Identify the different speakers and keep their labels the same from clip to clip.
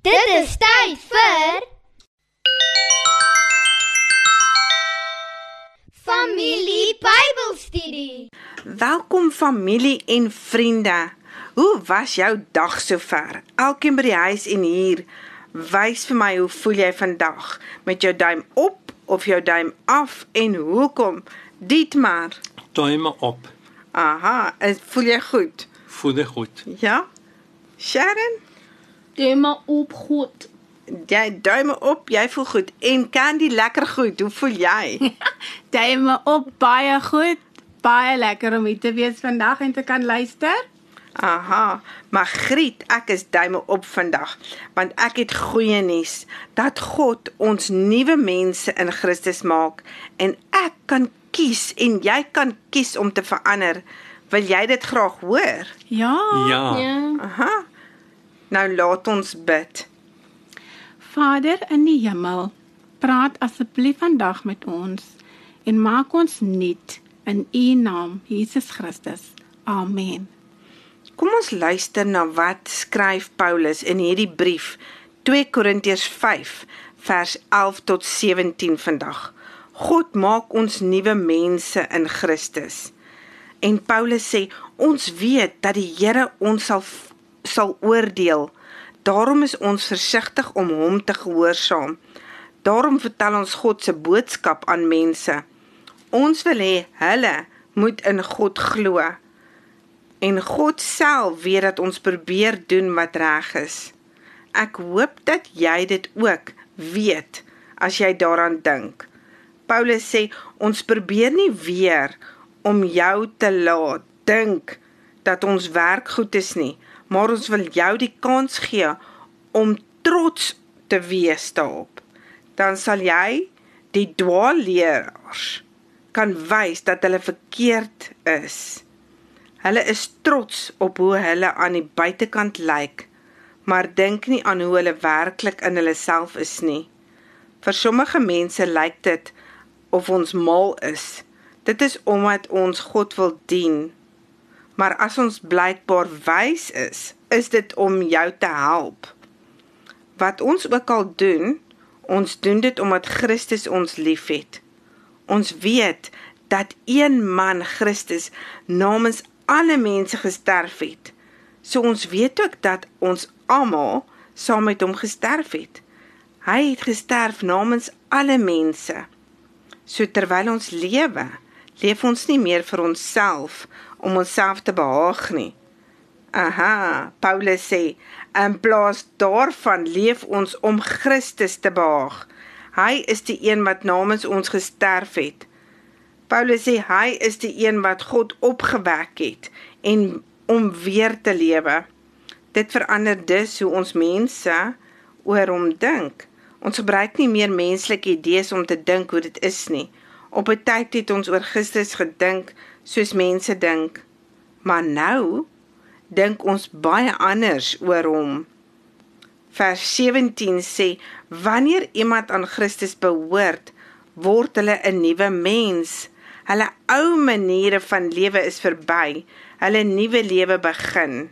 Speaker 1: Dit is tyd vir Familie Bybelstudie.
Speaker 2: Welkom familie en vriende. Hoe was jou dag sover? Elkeen by die huis en hier, wys vir my hoe voel jy vandag? Met jou duim op of jou duim af en hoekom? Dietmar.
Speaker 3: Duime op.
Speaker 2: Aha, voel jy goed?
Speaker 3: Voel jy goed?
Speaker 2: Ja? Sharon?
Speaker 4: Duime op goed.
Speaker 2: Jy duime op, jy voel goed. En Candy, lekker goed, hoe voel jy?
Speaker 4: Duime op, baie goed. Baie lekker om hier te wees vandag en te kan luister.
Speaker 2: Aha, maar Griet, ek is duime op vandag, want ek het goeie nuus, dat God ons nuwe mense in Christus maak, en ek kan kies, en jy kan kies om te verander. Wil jy dit graag hoor?
Speaker 4: Ja.
Speaker 2: Aha, nou laat ons bid.
Speaker 4: Vader in die hemel, praat asseblief vandag met ons en maak ons nuut in U naam, Jesus Christus. Amen.
Speaker 2: Kom ons luister na wat skryf Paulus in hierdie brief, 2 Korintiërs 5, vers 11 tot 17 vandag. God maak ons nuwe mense in Christus. En Paulus sê, ons weet dat die Here ons sal oordeel. Daarom is ons versigtig om hom te gehoorsaam. Daarom vertel ons God se boodskap aan mense. Ons wil hê hulle moet in God glo. En God self weet dat ons probeer doen wat reg is. Ek hoop dat jy dit ook weet as jy daaraan dink. Paulus sê, ons probeer nie weer om jou te laat dink dat ons werk goed is nie, maar ons wil jou die kans gee om trots te wees daarop. Dan sal jy die dwaalleraars kan wys dat hulle verkeerd is. Hulle is trots op hoe hulle aan die buitekant lyk, maar dink nie aan hoe hulle werklik in hulle self is nie. Vir sommige mense lyk dit of ons mal is. Dit is omdat ons God wil dien. Maar as ons blykbaar wys is dit om jou te help. Wat ons ook al doen, ons doen dit omdat Christus ons liefhet. Ons weet dat een man, Christus, namens alle mense gesterf het. So ons weet ook dat ons almal saam met hom gesterf het. Hy het gesterf namens alle mense. So terwyl ons leef ons nie meer vir onsself, om onsself te behaag nie. Aha, Paulus sê, in plaas daarvan leef ons om Christus te behaag. Hy is die een wat namens ons gesterf het. Paulus sê, hy is die een wat God opgewek het, en om weer te lewe. Dit verander dus hoe ons mense oor hom dink. Ons gebruik nie meer menslike idees om te dink hoe dit is nie. Op 'n tyd het ons oor Christus gedink soos mense dink. Maar nou dink ons baie anders oor hom. Vers 17 sê, wanneer iemand aan Christus behoort, word hulle 'n nuwe mens. Hulle ou maniere van lewe is verby. Hulle nuwe lewe begin.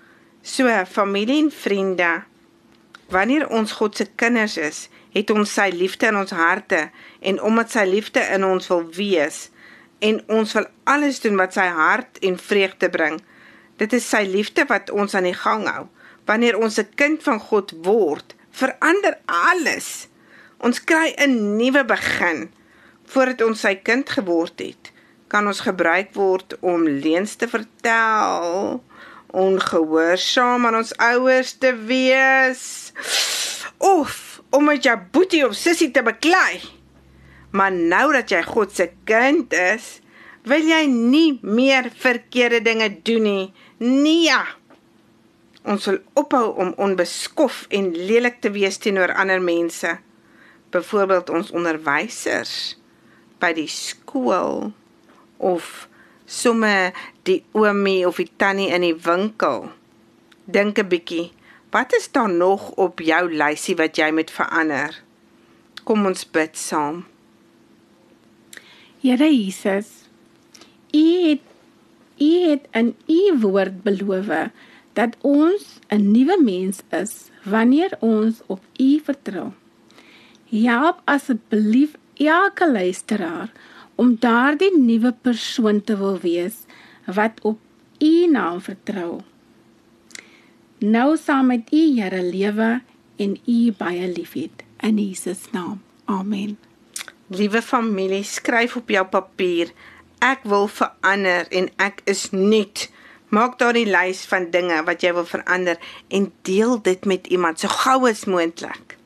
Speaker 2: So, familie en vriende, wanneer ons God se kinders is, het ons sy liefde in ons harte, en omdat sy liefde in ons wil wees, en ons wil alles doen wat sy hart en vreugde bring. Dit is sy liefde wat ons aan die gang hou. Wanneer ons 'n kind van God word, verander alles. Ons kry 'n nuwe begin. Voordat ons sy kind geword het, kan ons gebruik word om leuns te vertel, ongehoorsaam aan ons ouers te wees, of om met jou boetie of sussie te beklei. Maar nou dat jy God se kind is, wil jy nie meer verkeerde dinge doen nie. Nee. Ons wil ophou om onbeskof en lelik te wees teenoor ander mense. Byvoorbeeld ons onderwysers by die skool, of somme die oomie of die tannie in die winkel. Dink 'n bietjie, wat is daar nog op jou lysie wat jy moet verander? Kom ons bid saam.
Speaker 4: Here Jesus, U het in U woord beloof dat ons 'n nuwe mens is wanneer ons op U vertrou. Help asseblief elke luisteraar om daardie nuwe persoon te wil wees wat op U naam vertrou. Nou saam met U, Here, lewe en U baie liefhet. In Jesus naam. Amen.
Speaker 2: Liewe familie, skryf op jou papier, ek wil verander en ek is nuut. Maak daardie lys van dinge wat jy wil verander en deel dit met iemand so gou as moontlik.